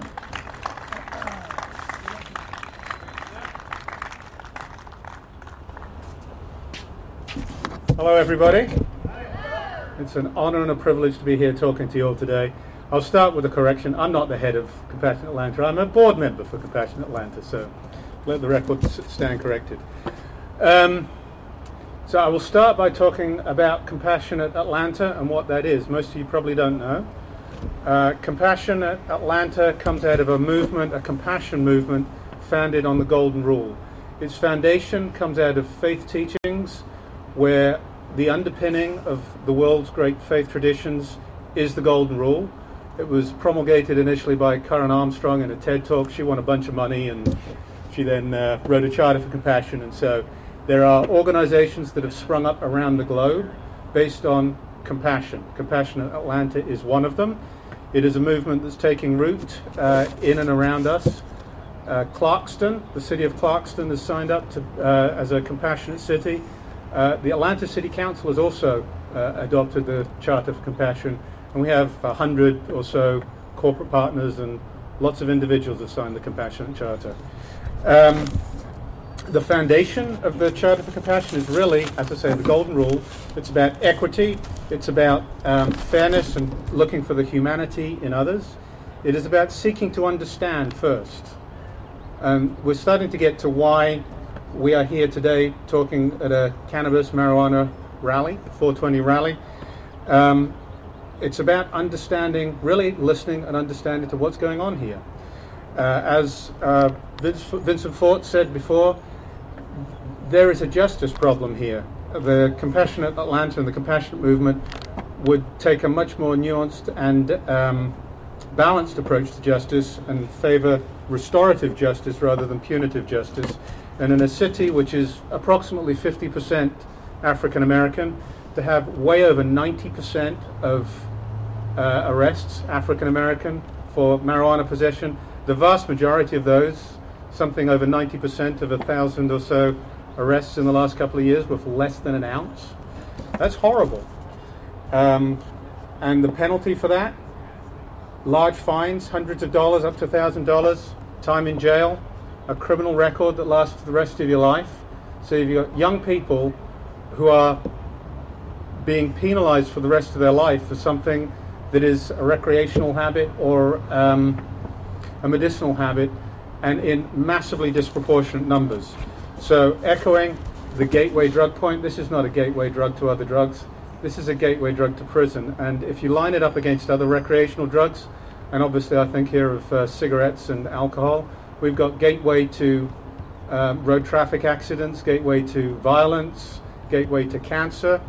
Hello, everybody. It's an honor and a privilege to be here talking to you all today. I'll start with a correction. I'm not the head of Compassionate Atlanta. I'm a board member for Compassionate Atlanta, so let the record stand corrected. Um, so I will start by talking about Compassionate Atlanta and what that is. Most of you probably don't know. Uh, Compassionate Atlanta comes out of a movement, a compassion movement, founded on the Golden Rule. Its foundation comes out of faith teachings, where the underpinning of the world's great faith traditions is the Golden Rule. It was promulgated initially by Karen Armstrong in a TED Talk. She won a bunch of money, and she then uh, wrote a charter for compassion. And so there are organizations that have sprung up around the globe based on compassion. Compassionate Atlanta is one of them. It is a movement that's taking root uh, in and around us. Uh, Clarkston, the city of Clarkston, has signed up to uh, as a compassionate city. Uh, the Atlanta City Council has also uh, adopted the Charter for Compassion, and we have a hundred or so corporate partners and lots of individuals that signed the Compassionate Charter. Um, the foundation of the Charter for Compassion is really, as I say, the Golden Rule. It's about equity. It's about um, fairness and looking for the humanity in others. It is about seeking to understand first. And we're starting to get to why we are here today talking at a cannabis marijuana rally, four twenty rally. Um, it's about understanding, really listening and understanding to what's going on here. Uh, as uh, Vince, Vincent Fort said before, there is a justice problem here. The Compassionate Atlanta and the Compassionate Movement would take a much more nuanced and um, balanced approach to justice and favor restorative justice rather than punitive justice. And in a city which is approximately fifty percent African American, to have way over ninety percent of uh, arrests African American for marijuana possession, the vast majority of those, something over ninety percent of a thousand or so arrests in the last couple of years, were for less than an ounce. That's horrible. Um, and the penalty for that, large fines, hundreds of dollars, up to one thousand dollars, time in jail, a criminal record that lasts the rest of your life. So you've got young people who are being penalized for the rest of their life for something that is a recreational habit or um, a medicinal habit, and in massively disproportionate numbers. So echoing the gateway drug point, this is not a gateway drug to other drugs. This is a gateway drug to prison. And if you line it up against other recreational drugs, and obviously I think here of uh, cigarettes and alcohol, we've got gateway to um, road traffic accidents, gateway to violence, gateway to cancer.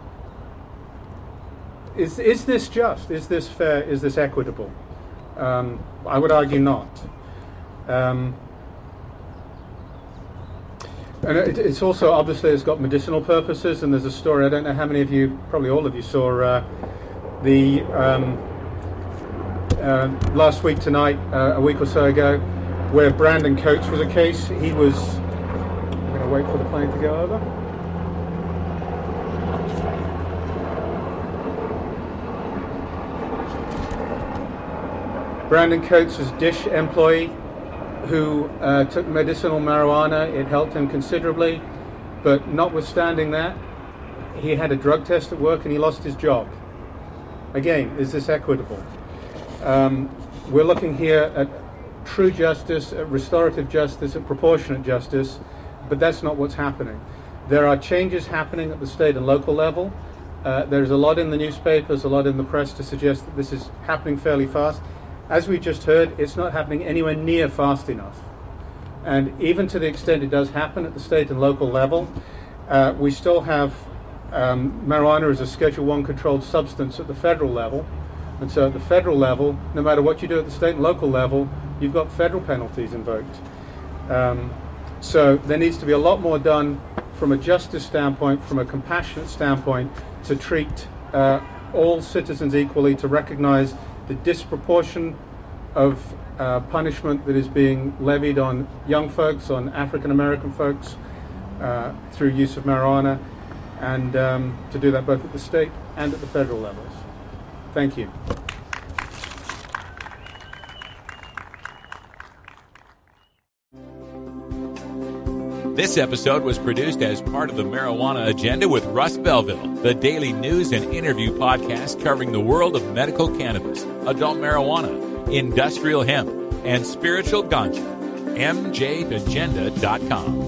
Is, is this just? Is this fair? Is this equitable? Um, I would argue not. Um, and it, it's also, obviously, it's got medicinal purposes, and there's a story, I don't know how many of you, probably all of you saw uh, the um, uh, last week tonight, uh, a week or so ago, where Brandon Coates was a case. He was, I'm going to wait for the plane to go over. Brandon Coates was a Dish employee who uh, took medicinal marijuana. It helped him considerably, but notwithstanding that, he had a drug test at work and he lost his job. Again, is this equitable? Um, we're looking here at true justice, at restorative justice, at proportionate justice, but that's not what's happening. There are changes happening at the state and local level. Uh, there's a lot in the newspapers, a lot in the press to suggest that this is happening fairly fast. As we just heard, it's not happening anywhere near fast enough. And even to the extent it does happen at the state and local level, uh, we still have um, marijuana as a Schedule One controlled substance at the federal level. And so at the federal level, no matter what you do at the state and local level, you've got federal penalties invoked. Um, so there needs to be a lot more done from a justice standpoint, from a compassionate standpoint, to treat uh, all citizens equally, to recognize the disproportion of uh, punishment that is being levied on young folks, on African American folks, uh, through use of marijuana, and um, to do that both at the state and at the federal levels. Thank you. This episode was produced as part of the Marijuana Agenda with Russ Belville, the daily news and interview podcast covering the world of medical cannabis, adult marijuana, industrial hemp, and spiritual ganja. M J agenda dot com.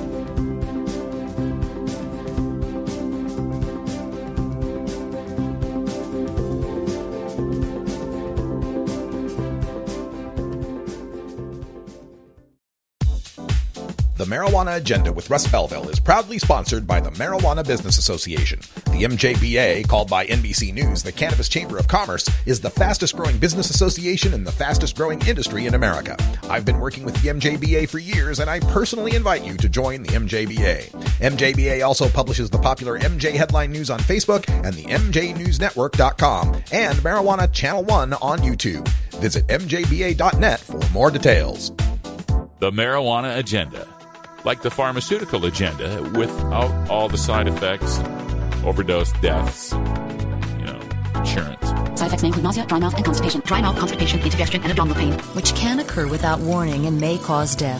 The Marijuana Agenda with Russ Belville is proudly sponsored by the Marijuana Business Association. The M J B A, called by N B C News the Cannabis Chamber of Commerce, is the fastest growing business association and the fastest growing industry in America. I've been working with the M J B A for years, and I personally invite you to join the M J B A. M J B A also publishes the popular M J Headline News on Facebook and the M J News Network dot com and Marijuana Channel one on YouTube. Visit M J B A dot net for more details. The Marijuana Agenda. Like the pharmaceutical agenda, without all the side effects, overdose deaths, you know, insurance. Side effects may include nausea, dry mouth, and constipation. Dry mouth, constipation, indigestion, and abdominal pain, which can occur without warning and may cause death.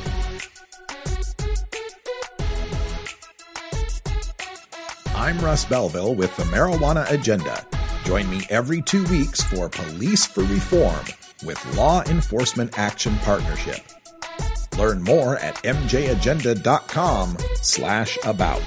I'm Russ Belville with the Marijuana Agenda. Join me every two weeks for Police for Reform with Law Enforcement Action Partnership. Learn more at M J agenda dot com slash about.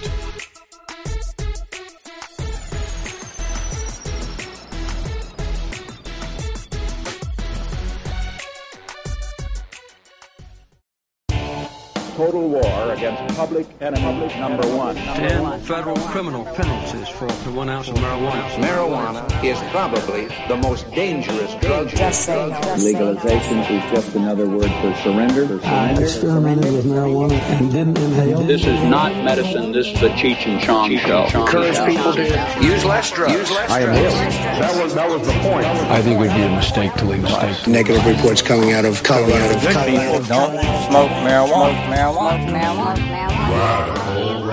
total war against public enemy number one. Ten federal criminal penalties for, for one ounce of marijuana. Marijuana is probably the most dangerous drug. Just saying. Legalization is just another word for surrender. For surrender. I experimented with marijuana and didn't inhale. This is not medicine. This is the Cheech and Chong show. Encourage people to use less drugs. Use less I am drugs. That was that was the point. I think it would be a mistake to legalize. Negative reports coming out of Colorado. Good people don't smoke marijuana. Marijuana. Marijuana. Marijuana.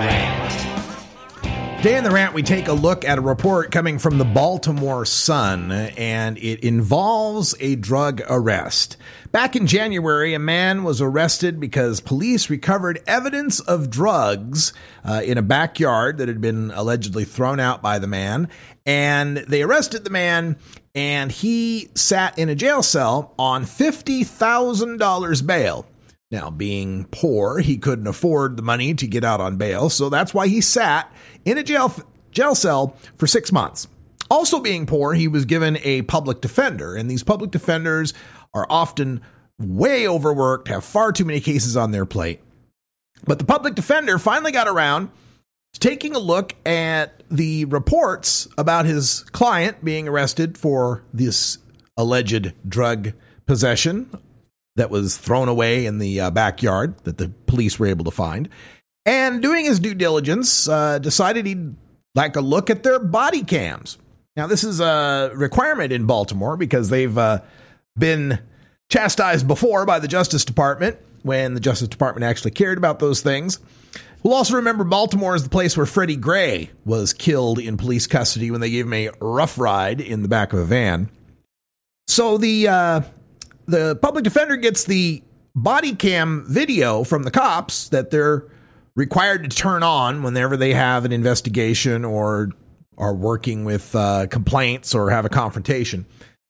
Today in the rant, we take a look at a report coming from the Baltimore Sun, and it involves a drug arrest. Back in January, a man was arrested because police recovered evidence of drugs uh, in a backyard that had been allegedly thrown out by the man. And they arrested the man, and he sat in a jail cell on fifty thousand dollars bail. Now, being poor, he couldn't afford the money to get out on bail, so that's why he sat in a jail jail cell for six months. Also being poor, he was given a public defender, and these public defenders are often way overworked, have far too many cases on their plate. But the public defender finally got around to taking a look at the reports about his client being arrested for this alleged drug possession that was thrown away in the uh, backyard that the police were able to find. And doing his due diligence, uh, decided he'd like a look at their body cams. Now, this is a requirement in Baltimore because they've uh, been chastised before by the Justice Department when the Justice Department actually cared about those things. We'll also remember Baltimore is the place where Freddie Gray was killed in police custody when they gave him a rough ride in the back of a van. So the uh, the public defender gets the body cam video from the cops that they're required to turn on whenever they have an investigation or are working with uh, complaints or have a confrontation.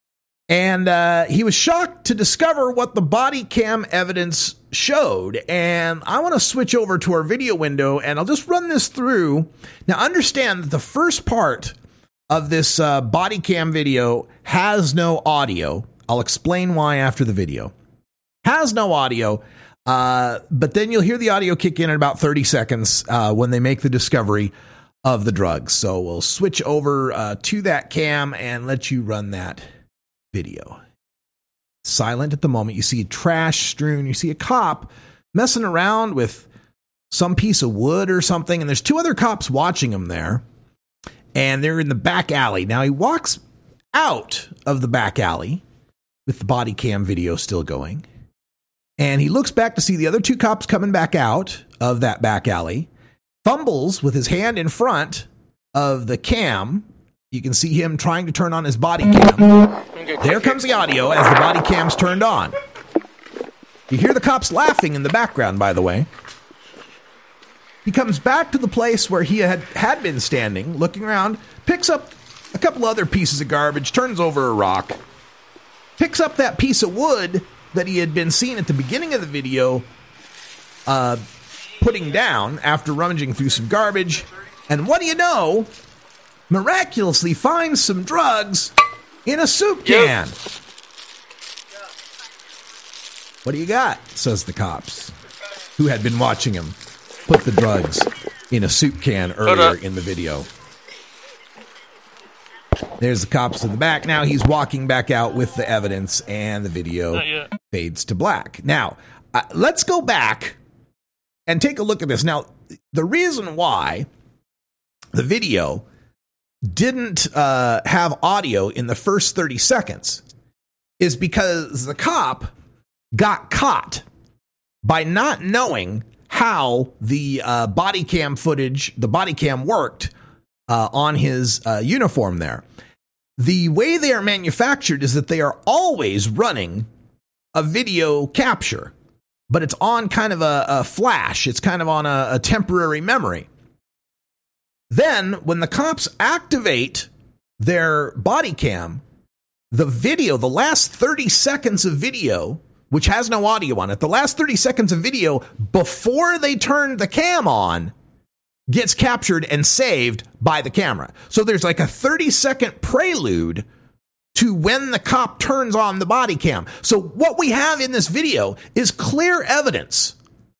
And uh, he was shocked to discover what the body cam evidence showed. And I want to switch over to our video window, and I'll just run this through. Now, understand that the first part of this uh, body cam video has no audio. I'll explain why after the video. Has no audio, uh, but then you'll hear the audio kick in in about thirty seconds uh, when they make the discovery of the drugs. So we'll switch over uh, to that cam and let you run that video. Silent at the moment. You see trash strewn. You see a cop messing around with some piece of wood or something. And there's two other cops watching him there. And they're in the back alley. Now he walks out of the back alley with the body cam video still going. And he looks back to see the other two cops coming back out of that back alley. Fumbles with his hand in front of the cam. You can see him trying to turn on his body cam. There comes the audio as the body cam's turned on. You hear the cops laughing in the background, by the way. He comes back to the place where he had, had been standing, looking around, picks up a couple other pieces of garbage, turns over a rock, picks up that piece of wood that he had been seen at the beginning of the video, uh, putting down after rummaging through some garbage. And what do you know? Miraculously finds some drugs in a soup can. Yep. What do you got? Says the cops, who had been watching him put the drugs in a soup can earlier in the video. There's the cops in the back. Now he's walking back out with the evidence, and the video fades to black. Now, uh, let's go back and take a look at this. Now, the reason why the video didn't uh, have audio in the first thirty seconds is because the cop got caught by not knowing how the uh, body cam footage, the body cam worked uh, on his uh, uniform there. The way they are manufactured is that they are always running a video capture, but it's on kind of a, a flash. It's kind of on a, a temporary memory. Then, when the cops activate their body cam, the video, the last thirty seconds of video, which has no audio on it, the last thirty seconds of video before they turn the cam on, gets captured and saved by the camera. So there's like a thirty second prelude to when the cop turns on the body cam. So what we have in this video is clear evidence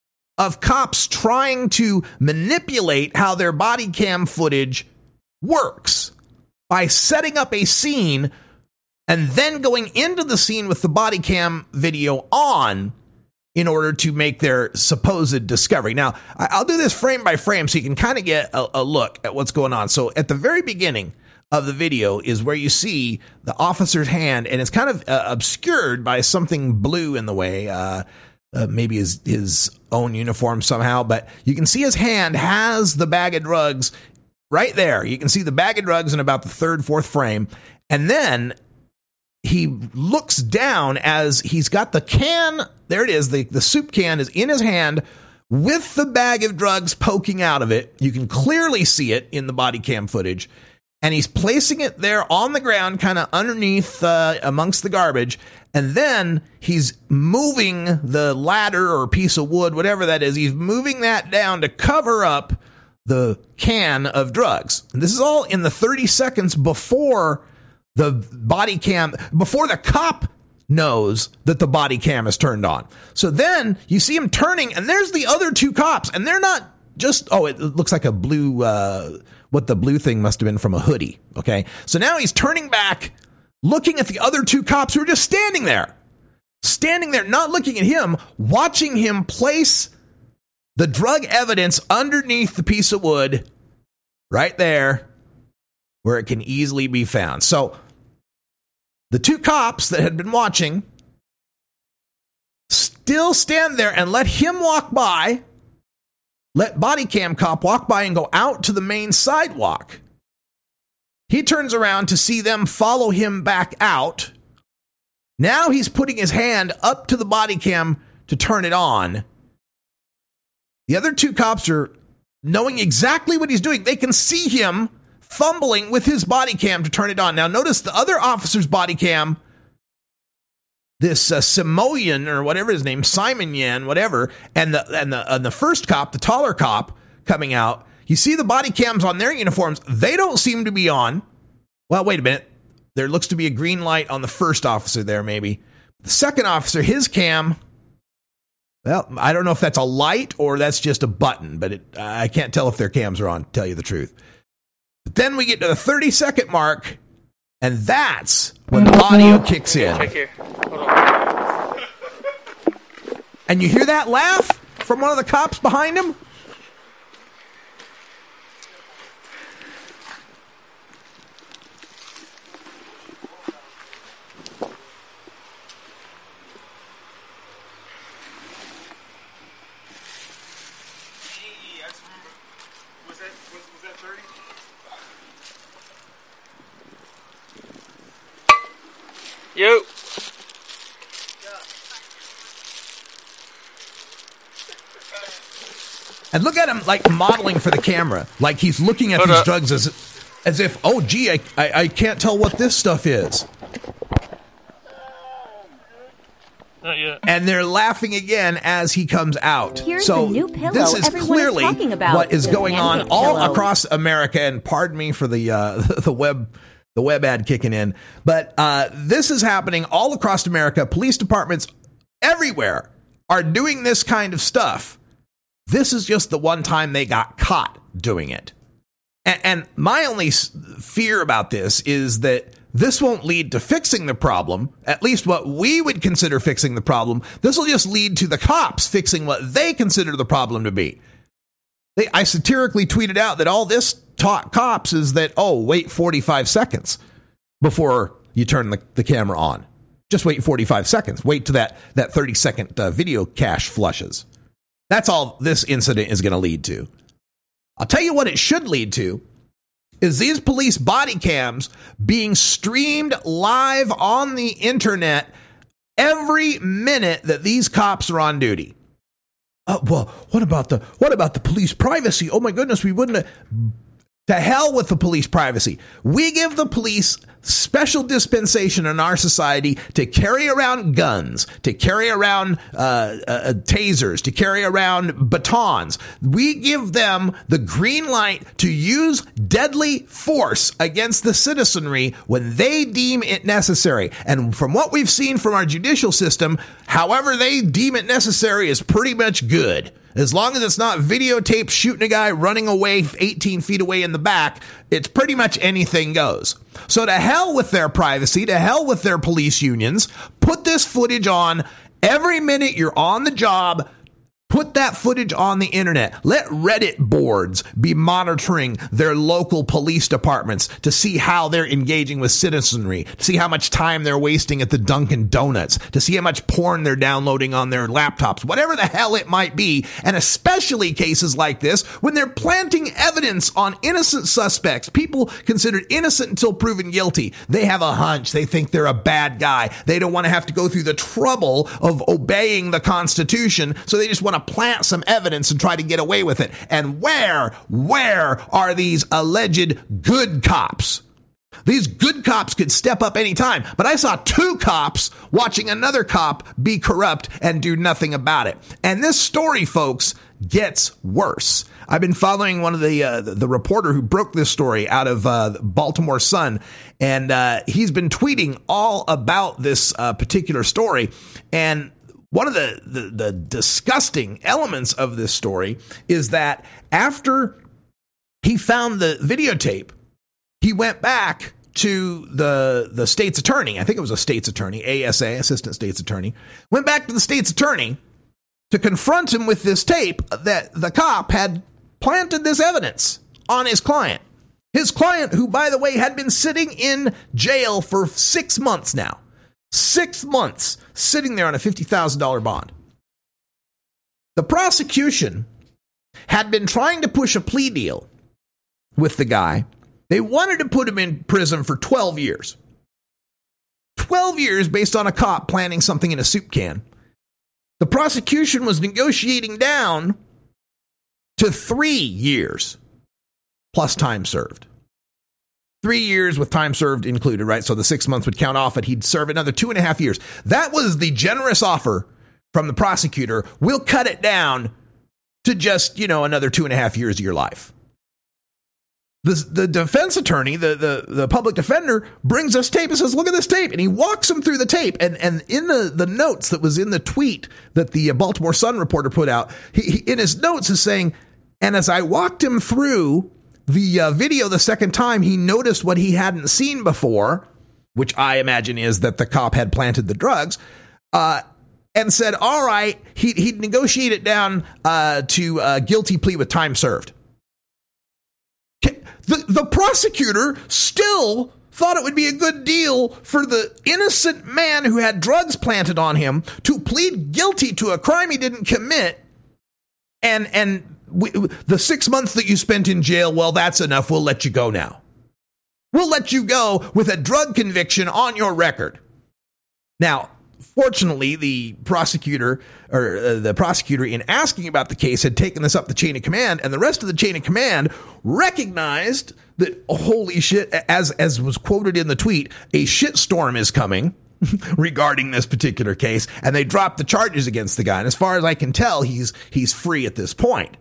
of cops trying to manipulate how their body cam footage works by setting up a scene and then going into the scene with the body cam video on in order to make their supposed discovery. Now, I'll do this frame by frame so you can kind of get a, a look at what's going on. So at the very beginning of the video is where you see the officer's hand, and it's kind of uh, obscured by something blue in the way, uh, uh, maybe his, his own uniform somehow, but you can see his hand has the bag of drugs right there. You can see the bag of drugs in about the third, fourth frame, and then he looks down as he's got the can. There it is. The, the soup can is in his hand with the bag of drugs poking out of it. You can clearly see it in the body cam footage. And he's placing it there on the ground, kind of underneath, uh, amongst the garbage. And then he's moving the ladder or piece of wood, whatever that is. He's moving that down to cover up the can of drugs. And this is all in the thirty seconds before the body cam, before the cop knows that the body cam is turned on. So then you see him turning, and there's the other two cops, and they're not just, oh, it looks like a blue, uh, what the blue thing must have been from a hoodie. Okay. So now he's turning back, looking at the other two cops who are just standing there, standing there, not looking at him, watching him place the drug evidence underneath the piece of wood right there where it can easily be found. So the two cops that had been watching still stand there and let him walk by, let body cam cop walk by and go out to the main sidewalk. He turns around to see them follow him back out. Now he's putting his hand up to the body cam to turn it on. The other two cops are knowing exactly what he's doing. They can see him fumbling with his body cam to turn it on. Now, notice the other officer's body cam, this uh, Simoyan or whatever his name, Simon Yan, whatever, and the and the and the first cop, the taller cop coming out. You see the body cams on their uniforms. They don't seem to be on. Well, wait a minute. There looks to be a green light on the first officer there, maybe. The second officer, his cam, well, I don't know if that's a light or that's just a button, but it, uh, I can't tell if their cams are on, to tell you the truth. But then we get to the thirty second mark, and that's when the audio kicks in. Check here. Hold on. And you hear that laugh from one of the cops behind him? Yo. And look at him, like, modeling for the camera. Like he's looking at Hold these up. drugs as as if, oh, gee, I, I, I can't tell what this stuff is. Not yet. And they're laughing again as he comes out. Here's so the new pillow this is everyone is clearly talking about. what is The going on pancake all pillow. across America. And pardon me for the uh, the web the web ad kicking in, but uh, this is happening all across America. Police departments everywhere are doing this kind of stuff. This is just the one time they got caught doing it. And, and my only s- fear about this is that this won't lead to fixing the problem, at least what we would consider fixing the problem. This will just lead to the cops fixing what they consider the problem to be. They, I satirically tweeted out that all this taught cops is that, oh, wait forty-five seconds before you turn the, the camera on. Just wait forty-five seconds. Wait till that, that thirty second uh, video cache flushes. That's all this incident is going to lead to. I'll tell you what it should lead to is these police body cams being streamed live on the internet every minute that these cops are on duty. Uh, well, what about the what about the police privacy? Oh my goodness, we wouldn't have. To hell with the police privacy. We give the police special dispensation in our society to carry around guns, to carry around uh, uh, tasers, to carry around batons. We give them the green light to use deadly force against the citizenry when they deem it necessary. And from what we've seen from our judicial system, however they deem it necessary is pretty much good. As long as it's not videotape shooting a guy running away eighteen feet away in the back, it's pretty much anything goes. So to hell with their privacy, to hell with their police unions. Put this footage on every minute you're on the job. Put that footage on the internet. Let Reddit boards be monitoring their local police departments to see how they're engaging with citizenry, to see how much time they're wasting at the Dunkin' Donuts, to see how much porn they're downloading on their laptops, whatever the hell it might be. And especially cases like this, when they're planting evidence on innocent suspects, people considered innocent until proven guilty. They have a hunch. They think they're a bad guy. They don't want to have to go through the trouble of obeying the Constitution, so they just want to plant some evidence and try to get away with it. And where, where are these alleged good cops? These good cops could step up anytime, but I saw two cops watching another cop be corrupt and do nothing about it. And this story, folks, gets worse. I've been following one of the uh, the, the reporter who broke this story out of uh, the Baltimore Sun, and uh, he's been tweeting all about this uh, particular story. And one of the, the, the disgusting elements of this story is that after he found the videotape, he went back to the the state's attorney. I think it was a state's attorney, A S A, assistant state's attorney, went back to the state's attorney to confront him with this tape that the cop had planted this evidence on his client. His client, who, by the way, had been sitting in jail for six months now. Six months sitting there on a fifty thousand dollars bond. The prosecution had been trying to push a plea deal with the guy. They wanted to put him in prison for twelve years. twelve years based on a cop planting something in a soup can. The prosecution was negotiating down to three years plus time served. Three years with time served included, right? So the six months would count off, and he'd serve another two and a half years. That was the generous offer from the prosecutor. We'll cut it down to just, you know, another two and a half years of your life. The, the defense attorney, the, the, the public defender, brings us tape and says, look at this tape. And he walks him through the tape. And, and in the, the notes that was in the tweet that the Baltimore Sun reporter put out, he, he in his notes is saying, and as I walked him through the uh, video the second time, he noticed what he hadn't seen before, which I imagine is that the cop had planted the drugs, uh, and said, all right, he, he'd negotiate it down uh, to a guilty plea with time served. The, the prosecutor still thought it would be a good deal for the innocent man who had drugs planted on him to plead guilty to a crime he didn't commit, and and we, the six months that you spent in jail, well, that's enough. We'll let you go now. We'll let you go with a drug conviction on your record. Now, fortunately, the prosecutor or uh, the prosecutor in asking about the case had taken this up the chain of command, and the rest of the chain of command recognized that, holy shit, as as was quoted in the tweet, a shitstorm is coming regarding this particular case, and they dropped the charges against the guy. And as far as I can tell, he's he's free at this point.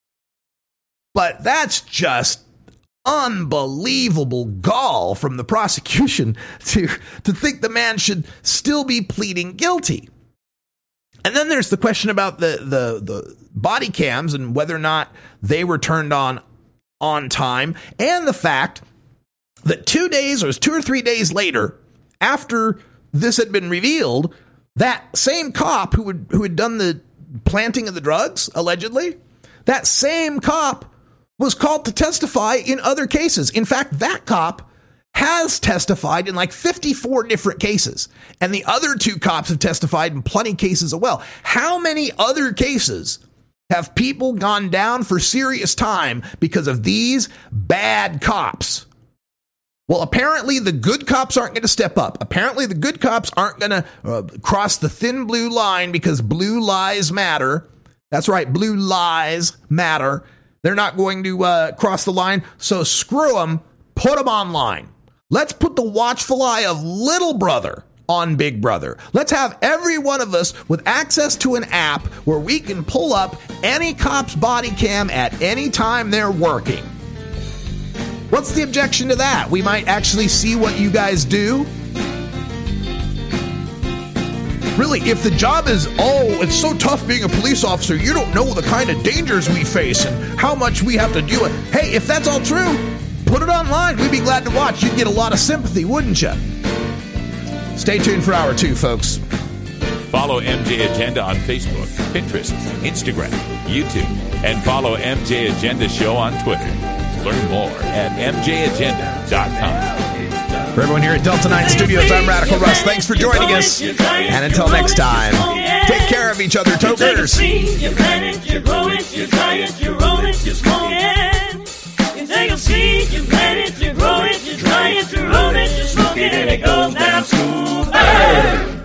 But that's just unbelievable gall from the prosecution to, to think the man should still be pleading guilty. And then there's the question about the, the, the body cams and whether or not they were turned on on time, and the fact that two days or two or three days later, after this had been revealed, that same cop who had, who had done the planting of the drugs, allegedly, that same cop was called to testify in other cases. In fact, that cop has testified in like fifty-four different cases, and the other two cops have testified in plenty of cases as well. How many other cases have people gone down for serious time because of these bad cops? Well, apparently the good cops aren't going to step up. Apparently the good cops aren't going to uh, cross the thin blue line because blue lives matter. That's right, blue lives matter. They're not going to uh, cross the line, so screw them, put them online. Let's put the watchful eye of little brother on Big Brother. Let's have every one of us with access to an app where we can pull up any cop's body cam at any time they're working. What's the objection to that? We might actually see what you guys do. Really, if the job is, oh, it's so tough being a police officer, you don't know the kind of dangers we face and how much we have to deal with. Hey, if that's all true, put it online. We'd be glad to watch. You'd get a lot of sympathy, wouldn't you? Stay tuned for hour two, folks. Follow M J Agenda on Facebook, Pinterest, Instagram, YouTube, and follow M J Agenda Show on Twitter. Learn more at m j agenda dot com. For everyone here at Delta nine Studios, I'm Radical Russ. Thanks for joining us. And until next time, take care of each other, tokers. You plant it, you grow it, you dry it, you roll it, you smoke it. You take a seed, you plant it, you grow it, you dry it, you roll it, you smoke it, and it goes down smooth.